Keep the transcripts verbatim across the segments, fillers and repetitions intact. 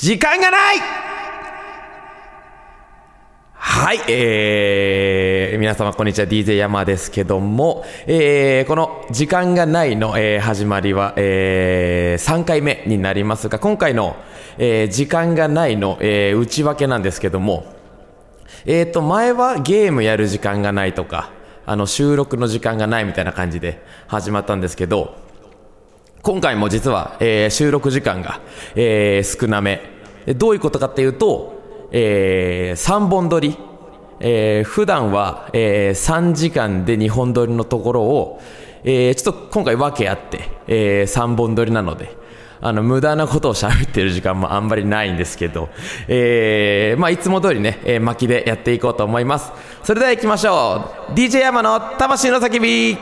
時間がない。はい、えー、皆様こんにちは、 ディージェー 山ですけども、えー、この時間がないの、えー、始まりは、えー、さんかいめになりますが、今回の、えー、時間がないの、えー、内訳なんですけども、えーと前はゲームやる時間がないとか、あの収録の時間がないみたいな感じで始まったんですけど、今回も実は、えー、収録時間が、えー、少なめ。どういうことかっていうと、えー、さんぼん撮り、えー、普段は、えー、さんじかんでにほん撮りのところを、えー、ちょっと今回分けあって、えー、さんぼん撮りなので、あの無駄なことを喋ってる時間もあんまりないんですけど、えー、まあいつも通りね、えー、巻きでやっていこうと思います。それでは行きましょう。 ディージェー 山の魂の叫び。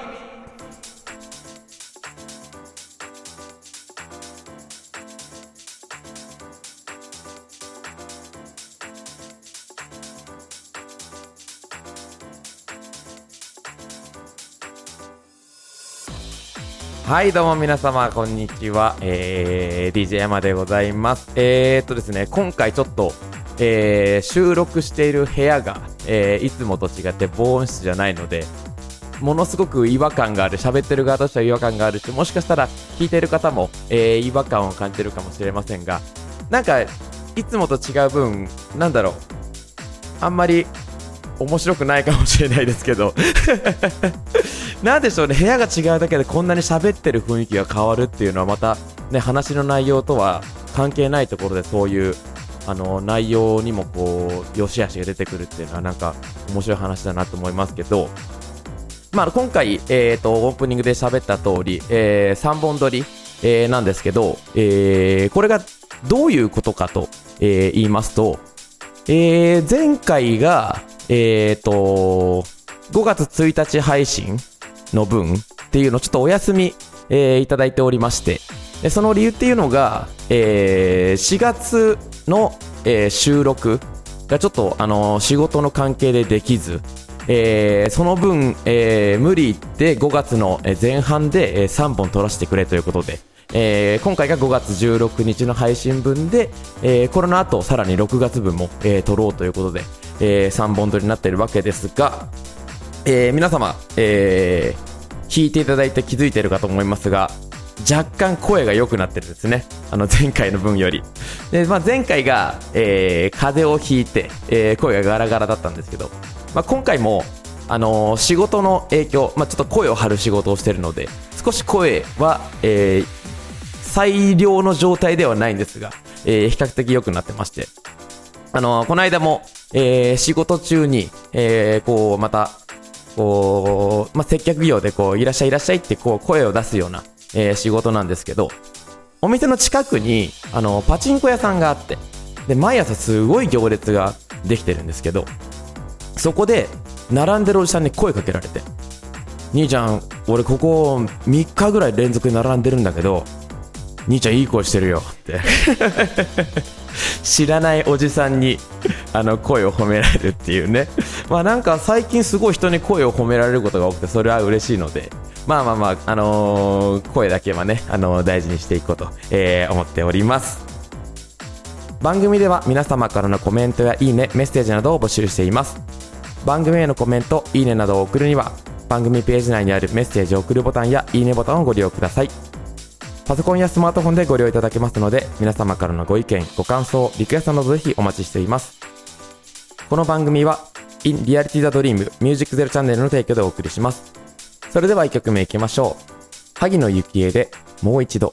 はいどうも皆様こんにちは、えー、ディージェー 山でございます。えーっとですね今回ちょっと、えー、収録している部屋が、えー、いつもと違って防音室じゃないので、ものすごく違和感がある、喋ってる側としては違和感があるし、もしかしたら聞いてる方も、えー、違和感を感じてるかもしれませんが、なんかいつもと違う分、なんだろう、あんまり面白くないかもしれないですけどなんでしょうね、部屋が違うだけでこんなに喋ってる雰囲気が変わるっていうのはまたね、話の内容とは関係ないところでそういうあの内容にもこう良し悪しが出てくるっていうのはなんか面白い話だなと思いますけど、まあ今回、えーとオープニングで喋った通り、えー、さんぼん撮り、えー、なんですけど、えー、これがどういうことかと、えー、言いますと、えー、前回がえーとごがつついたち配信の分っていうのをちょっとお休み、えー、いただいておりまして、でその理由っていうのが、えー、しがつの、えー、収録がちょっと、あのー、仕事の関係でできず、えー、その分、えー、無理言ってごがつの前半で、えー、さんぼん撮らせてくれということで、えー、今回がごがつじゅうろくにちの配信分で、えー、この後さらにろくがつぶんも、えー、撮ろうということで、えー、さんぼん撮りになっているわけですが、えー、皆様、えー、聞いていただいて気づいているかと思いますが、若干声が良くなってるんですね、あの前回の分より。で、まあ、前回が、えー、風邪をひいて、えー、声がガラガラだったんですけど、まあ、今回も、あのー、仕事の影響、まあ、ちょっと声を張る仕事をしているので少し声は、えー、最良の状態ではないんですが、えー、比較的良くなってまして、あのー、この間も、えー、仕事中に、えー、こうまたこう、まあ、接客業でこういらっしゃいいらっしゃいってこう声を出すような、えー、仕事なんですけど、お店の近くにあのパチンコ屋さんがあって、で毎朝すごい行列ができてるんですけど、そこで並んでるおじさんに声かけられて、兄ちゃん俺ここみっかぐらい連続で並んでるんだけど兄ちゃんいい声してるよって知らないおじさんにあの声を褒められるっていうね。まあなんか最近すごい人に声を褒められることが多くて、それは嬉しいので、まあまあまあ、あのー、声だけはね、あのー、大事にしていこうと、えー、思っております。番組では皆様からのコメントやいいね、メッセージなどを募集しています。番組へのコメント、いいねなどを送るには番組ページ内にあるメッセージを送るボタンやいいねボタンをご利用ください。パソコンやスマートフォンでご利用いただけますので、皆様からのご意見、ご感想、リクエストなどぜひお待ちしています。この番組は In Reality the Dream Music Zero チャンネルの提供でお送りします。それではいっきょくめいきましょう。萩野幸恵でもう一度。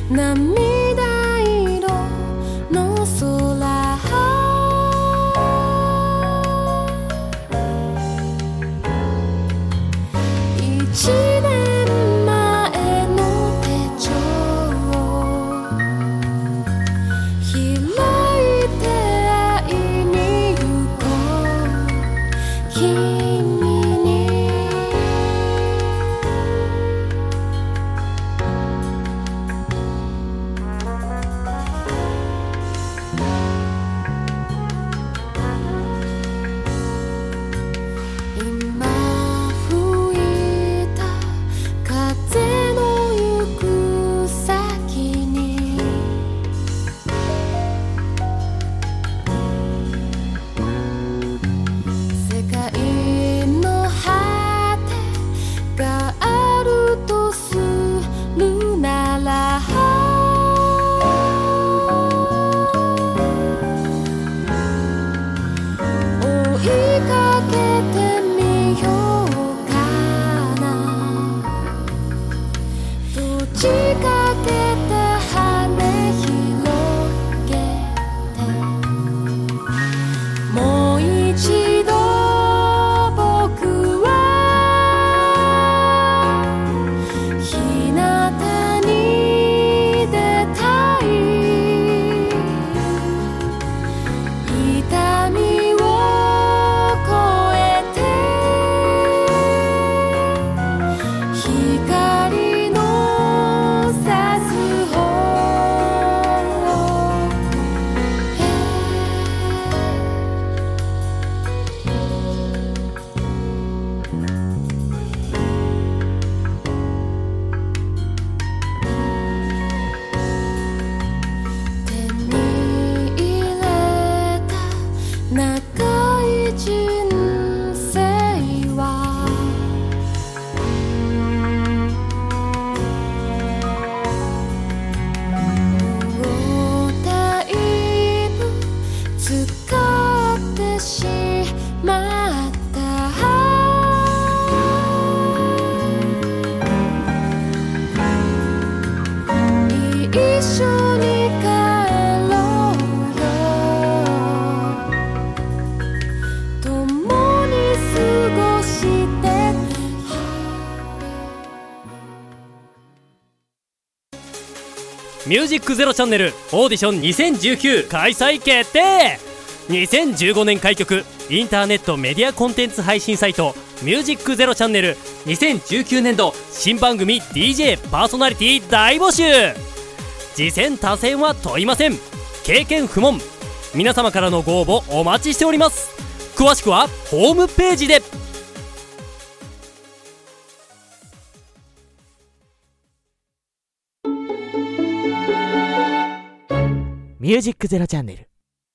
涙色の空一年前の手帳を開いて会いに行こう君に今吹いた風の行く先に世界の果てがあるとするなら追いかけてみようかな閉じかけた羽広げてもう一度僕は日向に出たい痛みを越えて光の差す方手に入れた長い人生はもうだいぶ使ってしまった一緒に帰ろうよ共に過ごしてミュージックゼロチャンネルオーディションにせんじゅうきゅう開催決定。にせんじゅうごねん開局インターネットメディアコンテンツ配信サイトミュージックゼロチャンネルにせんじゅうきゅうねんど新番組 ディージェー パーソナリティ大募集。次戦他戦は問いません。経験不問。皆様からのご応募お待ちしております。詳しくはホームページで。 ミュージックゼロチャンネル。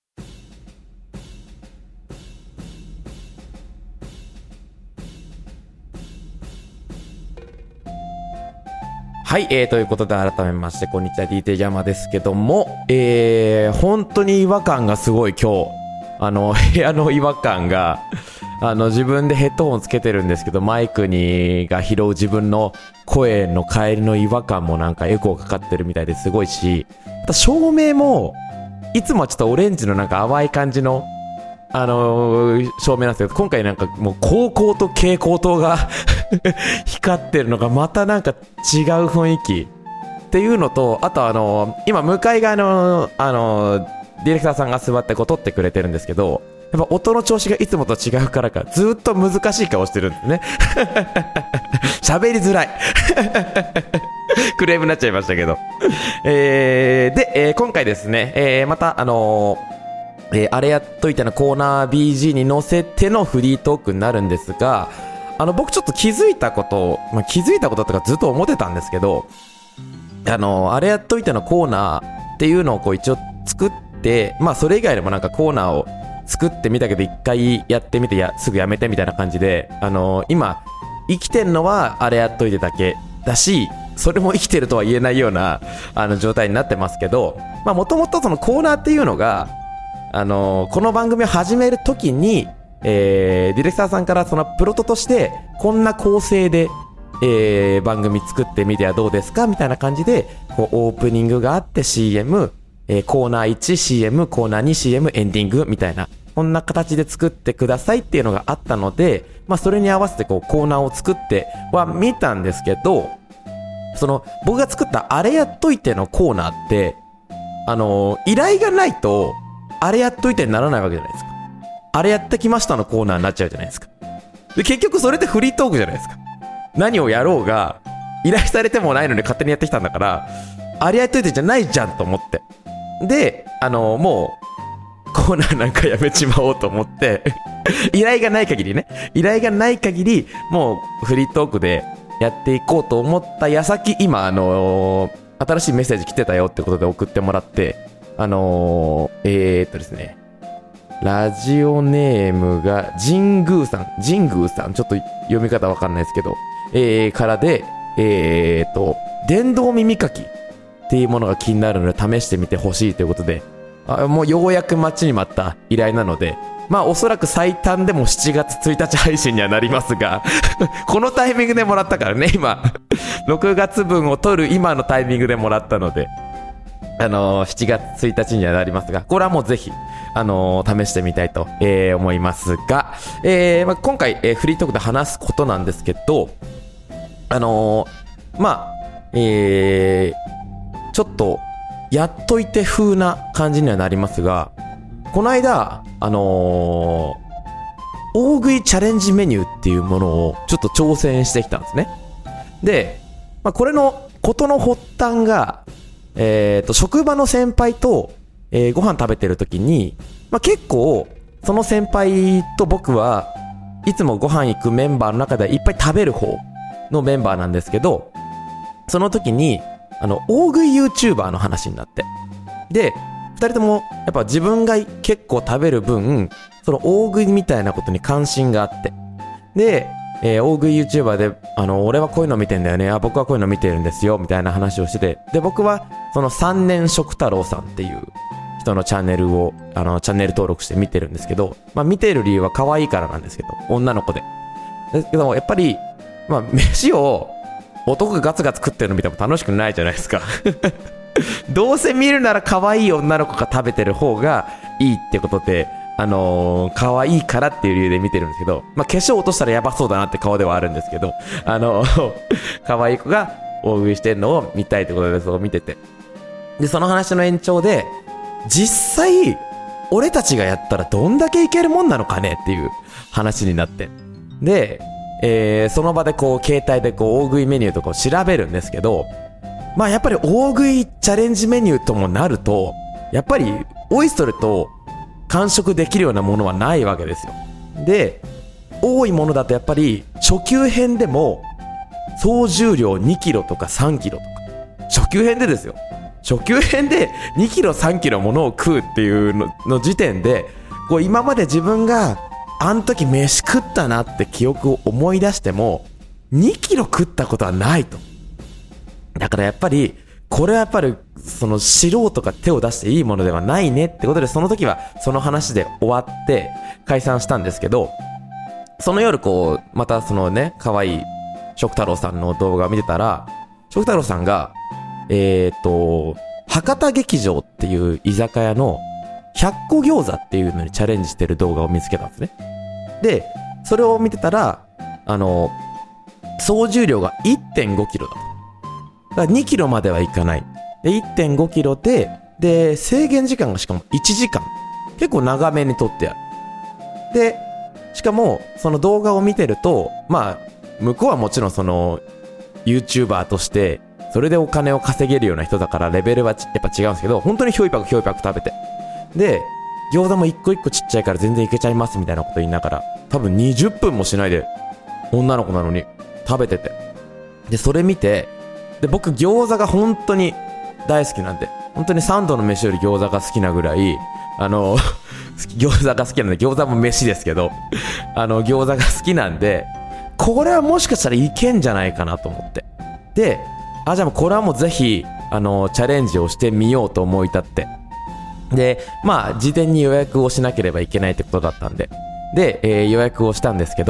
はい、えー、ということで改めましてこんにちは ディージェー 山ですけども、えー、本当に違和感がすごい今日あの部屋の違和感があの自分でヘッドホンつけてるんですけどマイクにが拾う自分の声の帰りの違和感もなんかエコーかかってるみたいですごいし、また照明もいつもはちょっとオレンジのなんか淡い感じのあのー、照明なんですけど今回なんかもう光光と蛍光灯が光ってるのがまたなんか違う雰囲気っていうのと、あとあのー、今向かい側のあのー、ディレクターさんが座ってこう撮ってくれてるんですけど、やっぱ音の調子がいつもと違うからかずっと難しい顔してるんですね喋りづらいクレームになっちゃいましたけどえー、で、えー、今回ですね、えー、またあのーえー、あれやっといてのコーナー ビージー に乗せてのフリートークになるんですが、あの僕ちょっと気づいたことを、まあ、気づいたこととかずっと思ってたんですけど、あのあれやっといてのコーナーっていうのをこう一応作って、まあそれ以外でもなんかコーナーを作ってみたけど一回やってみてやすぐやめてみたいな感じで、あの今生きてんのはあれやっといてだけだし、それも生きてるとは言えないようなあの状態になってますけど、まあもともとそのコーナーっていうのがあのー、この番組を始めるときに、えー、ディレクターさんからそのプロトとしてこんな構成でえー、番組作ってみてはどうですかみたいな感じで、こう、オープニングがあって シーエム、えー、コーナーいち、シーエム、コーナーに、シーエム、エンディングみたいな、こんな形で作ってくださいっていうのがあったので、まあ、それに合わせてこう、コーナーを作っては見たんですけど、その、僕が作ったあれやっといてのコーナーって、あのー、依頼がないと、あれやっといてにならないわけじゃないですか。あれやってきましたのコーナーになっちゃうじゃないですか。で、結局それってフリートークじゃないですか。何をやろうが、依頼されてもないのに勝手にやってきたんだから、あれやっといてじゃないじゃんと思って。で、あのー、もう、コーナーなんかやめちまおうと思って、依頼がない限りね、依頼がない限り、もうフリートークでやっていこうと思った矢先、今、あのー、新しいメッセージ来てたよってことで送ってもらって、あのー、えーっとですね、ラジオネームが、ジングーさん、ジングーさん、ちょっと読み方わかんないですけど、えー、からで、えーっと、電動耳かきっていうものが気になるので試してみてほしいということで、あ、もうようやく待ちに待った依頼なので、まあおそらく最短でもしちがつついたち配信にはなりますが、このタイミングでもらったからね、今、ろくがつぶんを取る今のタイミングでもらったので、あのー、しちがつついたちにはなりますが、これはもうぜひ、あのー、試してみたいと、えー、思いますが、えーまあ、今回、えー、フリートークで話すことなんですけど、あのー、まあ、えー、ちょっと、やっといて風な感じにはなりますが、この間、あのー、大食いチャレンジメニューっていうものをちょっと挑戦してきたんですね。で、まあ、これのことの発端が、えっと、職場の先輩と、えー、ご飯食べてる時に、まあ、結構、その先輩と僕はいつもご飯行くメンバーの中ではいっぱい食べる方のメンバーなんですけど、その時に、あの、大食い YouTuber の話になって。で、二人とも、やっぱ自分が結構食べる分、その大食いみたいなことに関心があって。で、えー、大食い YouTuber で、あの、俺はこういうの見てんだよね。あ、僕はこういうの見てるんですよ。みたいな話をしてて。で、僕は、その三年食太郎さんっていう人のチャンネルを、あの、チャンネル登録して見てるんですけど、まあ見てる理由は可愛いからなんですけど、女の子で。ですけど、やっぱり、まあ、飯を男がガツガツ食ってるの見ても楽しくないじゃないですか。どうせ見るなら可愛い女の子が食べてる方がいいってことで、あのー、可愛いからっていう理由で見てるんですけど、まあ、化粧落としたらやばそうだなって顔ではあるんですけど、あのー、可愛い子が大食いしてるのを見たいってことでそう見てて。で、その話の延長で、実際、俺たちがやったらどんだけいけるもんなのかねっていう話になって。で、えー、その場でこう、携帯でこう、大食いメニューとかを調べるんですけど、まあやっぱり大食いチャレンジメニューともなると、やっぱり、おいそれと完食できるようなものはないわけですよ。で、多いものだとやっぱり、初級編でも、総重量にキロとかさんキロとか、初級編でですよ。初級編でにキロさんキロものを食うっていうのの時点で、こう今まで自分があの時飯食ったなって記憶を思い出してもにキロ食ったことはないと。だからやっぱりこれはやっぱりその素人が手を出していいものではないねってことで、その時はその話で終わって解散したんですけど、その夜こうまたそのね可愛い食太郎さんの動画を見てたら、食太郎さんがえーと、博多劇場っていう居酒屋のひゃっこ餃子っていうのにチャレンジしてる動画を見つけたんですね。で、それを見てたら、あの、総重量が いってんごキロだと。だからにキロまではいかない。で、いってんごキロで、で、制限時間がしかもいちじかん。結構長めにとってある。で、しかも、その動画を見てると、まあ、向こうはもちろんその、YouTuber として、それでお金を稼げるような人だからレベルはやっぱ違うんですけど、本当にひょいぱくひょいぱく食べて。で、餃子も一個一個ちっちゃいから全然いけちゃいますみたいなこと言いながら、多分にじゅっぷんもしないで、女の子なのに食べてて。で、それ見て、で、僕餃子が本当に大好きなんで、本当に三度の飯より餃子が好きなぐらい、あの、餃子が好きなんで、餃子も飯ですけど、あの、餃子が好きなんで、これはもしかしたらいけんじゃないかなと思って。で、あ、じゃあもうこれはもうぜひ、あの、チャレンジをしてみようと思い立って。で、まあ、事前に予約をしなければいけないってことだったんで。で、えー、予約をしたんですけど、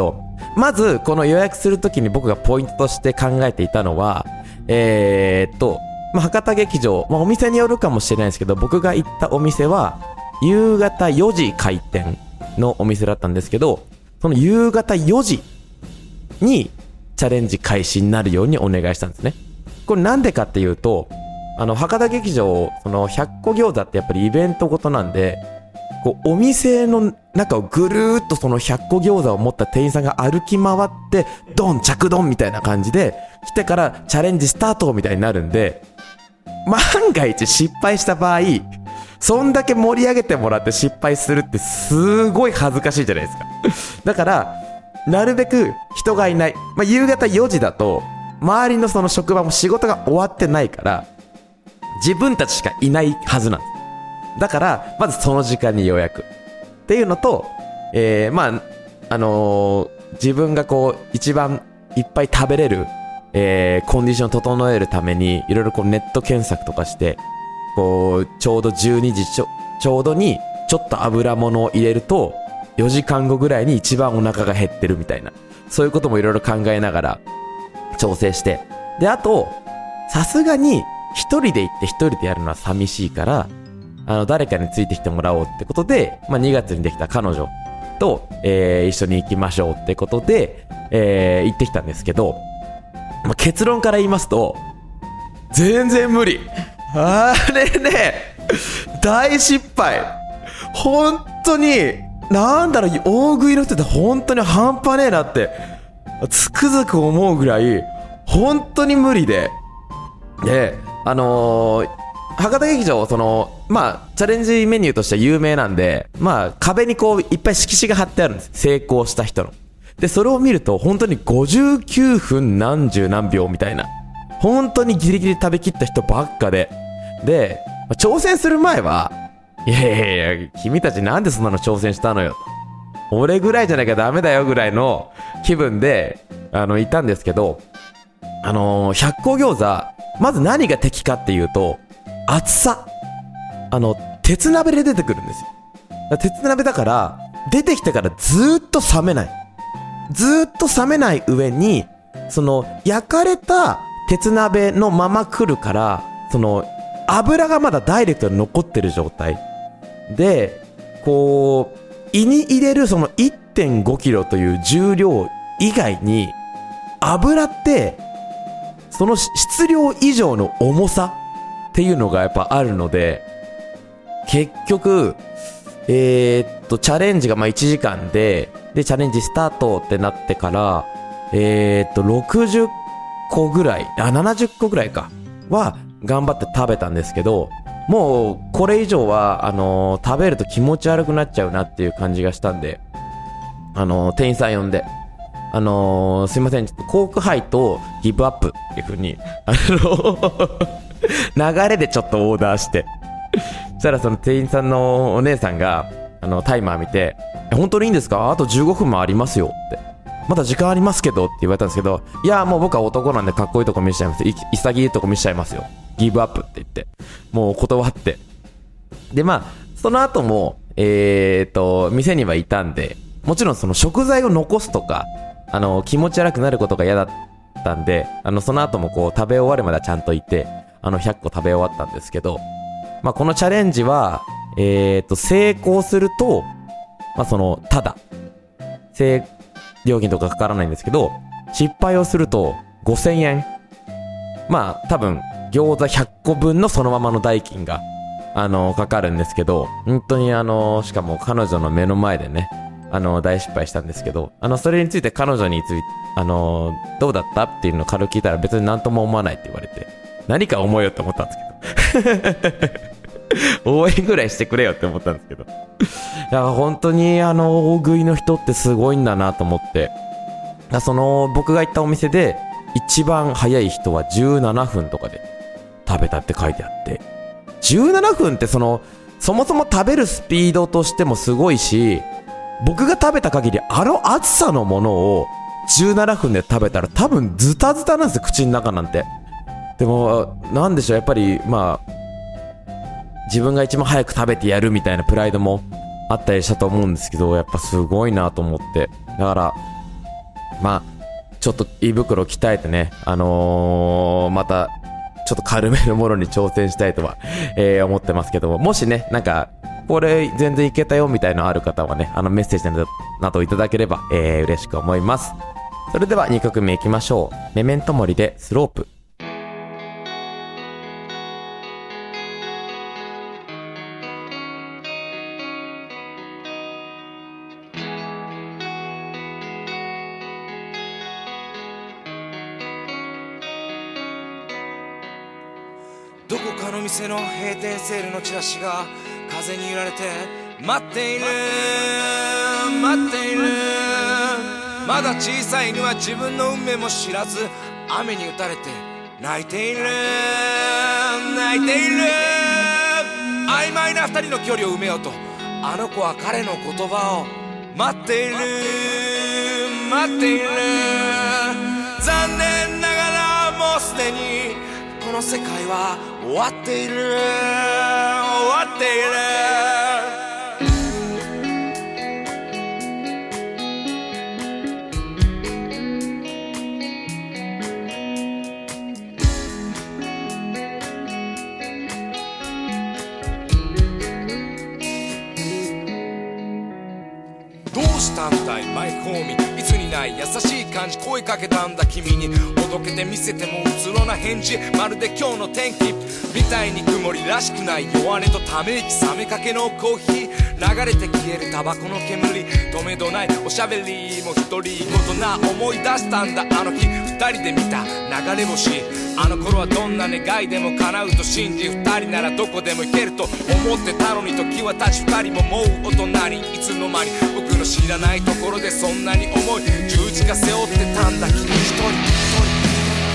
まずこの予約するときに僕がポイントとして考えていたのはえー、っと、まあ、博多劇場、まあ、お店によるかもしれないですけど、僕が行ったお店は夕方よじ開店のお店だったんですけど、その夕方よじにチャレンジ開始になるようにお願いしたんですね。これなんでかっていうと、あの博多劇場、そのひゃっこ餃子ってやっぱりイベントごとなんで、こうお店の中をぐるーっとそのひゃっこ餃子を持った店員さんが歩き回ってドン着ドンみたいな感じで来てからチャレンジスタートみたいになるんで、万が一失敗した場合、そんだけ盛り上げてもらって失敗するってすごい恥ずかしいじゃないですか。だからなるべく人がいない、まあ、夕方よじだと周りのその職場も仕事が終わってないから自分たちしかいないはずなんです。だからまずその時間に予約っていうのと、えー、まああのー、自分がこう一番いっぱい食べれる、えー、コンディションを整えるためにいろいろこうネット検索とかしてこうちょうどじゅうにじちょ、ちょうどにちょっと油物を入れるとよじかんごぐらいに一番お腹が減ってるみたいな、そういうこともいろいろ考えながら調整して、であとさすがに一人で行って一人でやるのは寂しいからあの誰かについてきてもらおうってことで、まあ、にがつにできた彼女と、えー、一緒に行きましょうってことで、えー、行ってきたんですけど、まあ、結論から言いますと全然無理。あれね大失敗。本当になんだろう、大食いの人って本当に半端ねえなってつくづく思うぐらい本当に無理で、であのー博多劇場、そのまあチャレンジメニューとしては有名なんで、まあ壁にこういっぱい色紙が貼ってあるんです、成功した人の。でそれを見ると本当にごじゅうきゅうふん何十何秒みたいな、本当にギリギリ食べきった人ばっかで、で、まあ、挑戦する前はいやいやいや君たちなんでそんなの挑戦したのよ、俺ぐらいじゃなきゃダメだよぐらいの気分であのいたんですけど、あのー、ひゃっこ餃子まず何が敵かっていうと熱さ。あの鉄鍋で出てくるんですよ。鉄鍋だから出てきてからずーっと冷めない、ずーっと冷めない上にその焼かれた鉄鍋のまま来るから、その油がまだダイレクトに残ってる状態で、こう胃に入れるその いってんごキロという重量以外に油ってその質量以上の重さっていうのがやっぱあるので、結局えー、っとチャレンジがまあいちじかんででチャレンジスタートってなってからえー、っとろくじゅっこぐらい、あななじゅっこぐらいかは頑張って食べたんですけど、もうこれ以上はあのー、食べると気持ち悪くなっちゃうなっていう感じがしたんで、あのー、店員さん呼んで、あのー、すいません、ちょっとコークハイとギブアップっていう風にあの流れでちょっとオーダーして、そしたらその店員さんのお姉さんがあのタイマー見て、本当にいいんですか、あとじゅうごふんもありますよって、まだ時間ありますけどって言われたんですけど、いやもう僕は男なんでかっこいいとこ見せちゃいます、い潔いとこ見せちゃいますよ、ギブアップって言ってもう断って、でまあその後もえーっと店にはいたんで、もちろんその食材を残すとかあの気持ち悪くなることが嫌だったんで、あのその後もこう食べ終わるまではちゃんといて、あのひゃっこ食べ終わったんですけど、まあこのチャレンジはえーっと成功するとまあそのただ正料金とかかからないんですけど、失敗をするとごせんえん、まあ多分餃子ひゃっこぶんのそのままの代金があのかかるんですけど、本当にあのしかも彼女の目の前でね、あの大失敗したんですけど、あのそれについて彼女についてあのどうだったっていうのを軽く聞いたら、別に何とも思わないって言われて、何か思えよって思ったんですけど応援ぐらいしてくれよって思ったんですけど、いや本当にあの大食いの人ってすごいんだなと思って、その僕が行ったお店で一番早い人はじゅうななふんとかで食べたって書いてあって、じゅうななふんってそのそもそも食べるスピードとしてもすごいし、僕が食べた限りあの厚さのものをじゅうななふんで食べたら多分ズタズタなんですよ、口の中なんて。でもなんでしょう、やっぱりまあ自分が一番早く食べてやるみたいなプライドもあったりしたと思うんですけど、やっぱすごいなと思って、だからまあちょっと胃袋鍛えてね、あのー、またちょっと軽めのものに挑戦したいとは、えー、思ってますけども、もしね、なんかこれ全然いけたよみたいなのある方はね、あのメッセージなどいただければ、えー、嬉しく思います。それではにきょくめいきましょう。メメントモリでスロープ。 どこかの店の閉店セールのチラシが風に揺られて待っている待っている。まだ小さい犬は自分の運命も知らず雨に打たれて泣いている泣いている。曖昧な二人の距離を埋めようとあの子は彼の言葉を待っている待っている。残念ながらもうすでにこの世界は終わっている終わっている。どうしたんだいマイホーミー、いつにない優しい感じ声かけたんだ君に。ほどけて見せてもうつろな返事、まるで今日の天気みたいに曇りらしくない弱音とため息冷めかけのコーヒー、流れて消えるタバコの煙、止めどないおしゃべりも独り言な思い出したんだあの日二人で見た流れ星。あの頃はどんな願いでも叶うと信じ二人ならどこでも行けると思ってたのに時は経ち二人ももう大人にいつの間に僕の知らないところでそんなに重い十字架背負ってたんだ君一人一人。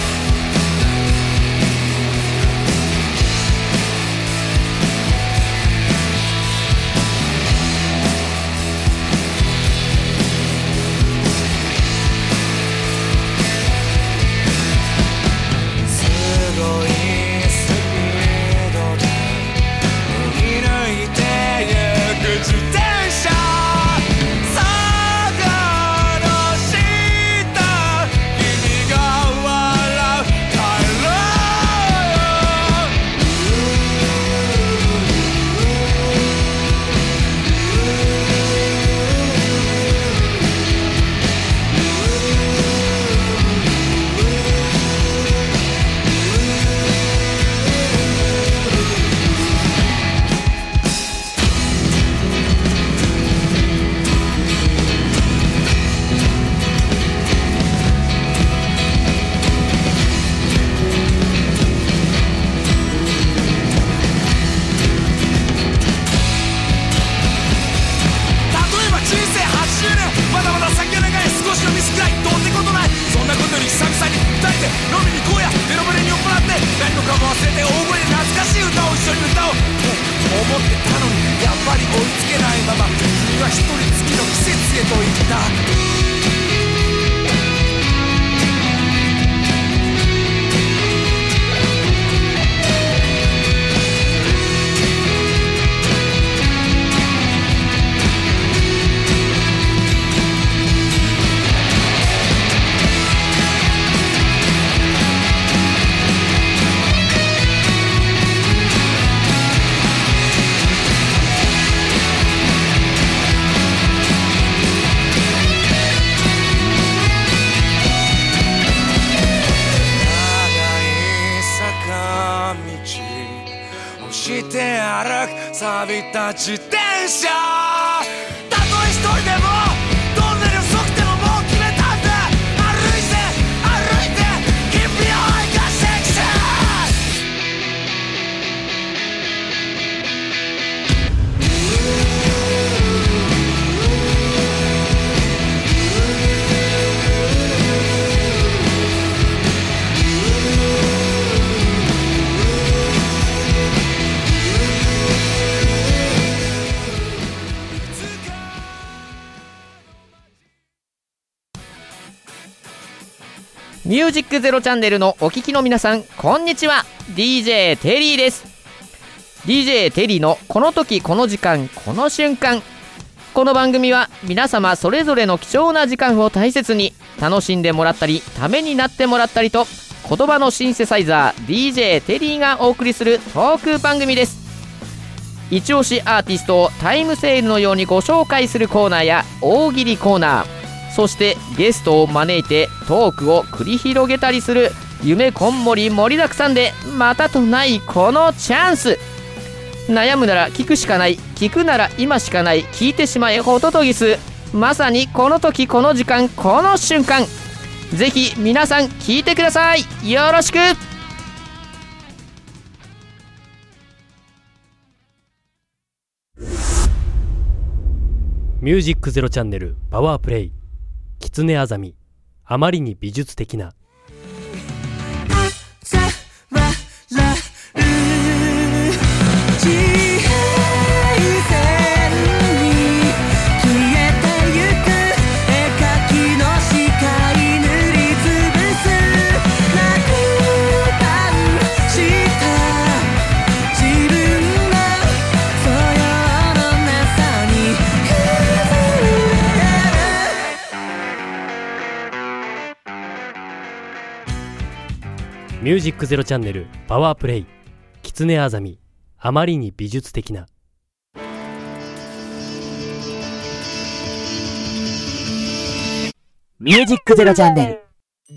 錆びた自転車、たとえ一人でもどんなに遅くてももう決めたんだ。歩いて歩いて Keep your eye section。 ミュージックゼロチャンネルのお聞きの皆さん、こんにちは。 ディージェー テリーです。 ディージェー テリーのこの時この時間この瞬間。 この番組は皆様それぞれの貴重な時間を大切に楽しんでもらったりためになってもらったりと、言葉のシンセサイザー ディージェー テリーがお送りするトーク番組です。一押しアーティストをタイムセールのようにご紹介するコーナーや大喜利コーナー、そしてゲストを招いてトークを繰り広げたりする夢こんもり盛りだくさんでまたとないこのチャンス。悩むなら聞くしかない、聞くなら今しかない、聞いてしまえホトトギス。まさにこの時この時間この瞬間、ぜひ皆さん聞いてください。よろしく。 ミュージックゼロチャンネルパワープレイ、キツネアザミ、あまりに美術的な。ミュージックゼロチャンネルパワープレイ、キツネアザミ、あまりに美術的な。 ミュージックゼロチャンネル。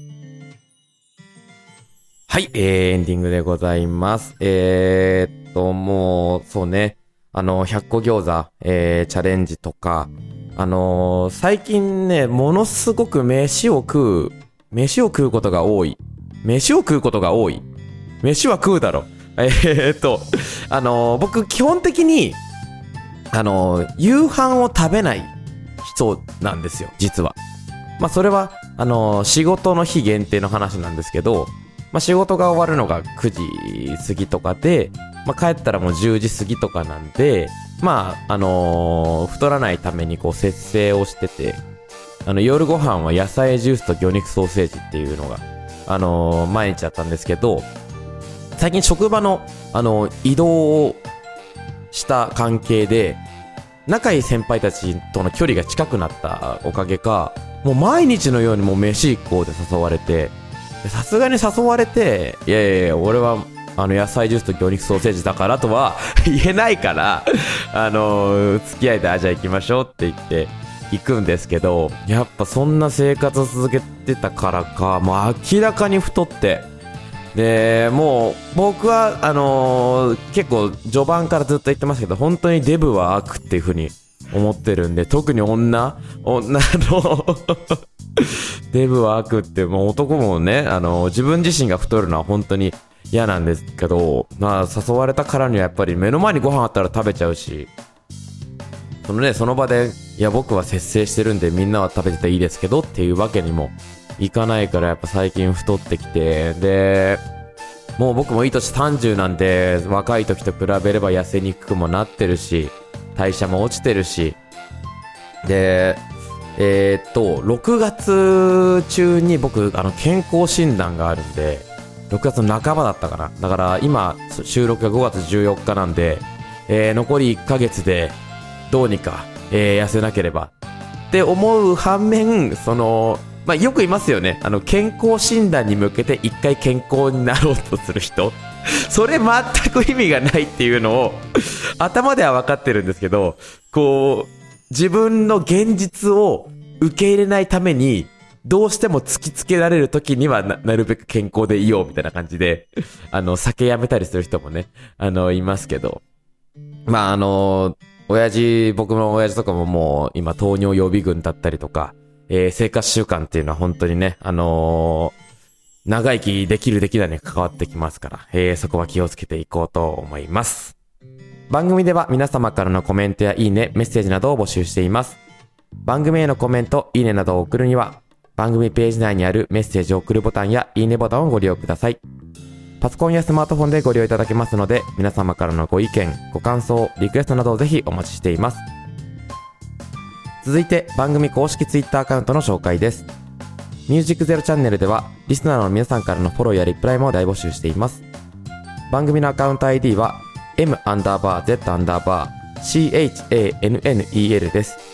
はい、えー、エンディングでございます。えーっと、もう、そうね、あの、ひゃっこ餃子、えー、チャレンジとか、あのー、最近ね、ものすごく飯を食う、飯を食うことが多い。飯を食うことが多い。飯は食うだろ。えーっと、あのー、僕基本的に、あのー、夕飯を食べない人なんですよ、実は。まあ、それは、あのー、仕事の日限定の話なんですけど、まあ、仕事が終わるのがくじ過ぎとかで、まあ、帰ったらもうじゅうじ過ぎとかなんで、まあ、あのー、太らないためにこう節制をしてて、あの、夜ご飯は野菜ジュースと魚肉ソーセージっていうのが、あのー、毎日だったんですけど、最近職場の、あのー、移動をした関係で、仲いい先輩たちとの距離が近くなったおかげか、もう毎日のようにもう飯行こうで誘われて、さすがに誘われて、いやいやいや、俺は、あの、野菜ジュースと魚肉ソーセージだからとは言えないから、あのー、付き合いで、あ、じゃあ行きましょうって言って、行くんですけど、やっぱそんな生活を続けてたからか、もう明らかに太って、で、もう僕はあのー、結構序盤からずっと言ってますけど、本当にデブは悪っていう風に思ってるんで、特に女女のデブは悪って、もう男もね、あのー、自分自身が太るのは本当に嫌なんですけど、まあ誘われたからにはやっぱり目の前にご飯あったら食べちゃうし、そのね、その場で、いや僕は節制してるんでみんなは食べてていいですけどっていうわけにもいかないから、やっぱ最近太ってきて、で、もう僕もいい年さんじゅうなんで、若い時と比べれば痩せにくくもなってるし、代謝も落ちてるし、で、えー、っと、ろくがつ中に僕、あの、健康診断があるんで、ろくがつの半ばだったかな。だから今、収録がごがつじゅうよっかなんで、えー、残りいっかげつで、どうにか、えー、痩せなければって思う反面、その、まあ、よくいますよね。あの、健康診断に向けて一回健康になろうとする人。それ全く意味がないっていうのを、頭では分かってるんですけど、こう、自分の現実を受け入れないために、どうしても突きつけられる時には な, なるべく健康でいようみたいな感じで、あの、酒やめたりする人もね、あの、いますけど。まあ、あの、親父、僕の親父とかももう今糖尿予備軍だったりとか、えー、生活習慣っていうのは本当にね、あのー、長生きできるできないに関わってきますから、えー、そこは気をつけていこうと思います。番組では皆様からのコメントやいいね、メッセージなどを募集しています。番組へのコメント、いいねなどを送るには、番組ページ内にあるメッセージを送るボタンやいいねボタンをご利用ください。パソコンやスマートフォンでご利用いただけますので、皆様からのご意見、ご感想、リクエストなどをぜひお待ちしています。続いて番組公式ツイッターアカウントの紹介です。ミュージックゼロチャンネルではリスナーの皆さんからのフォローやリプライも大募集しています。番組のアカウント アイディー は m アンダーバー z アンダーバー channel です。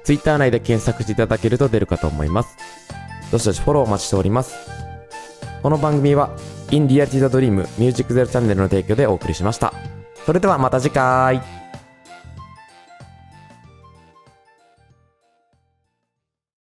Twitter 内で検索していただけると出るかと思います。どしどしフォローお待ちしております。この番組は In Reality the Dream ミュージックゼロチャンネルの提供でお送りしました。それではまた次回。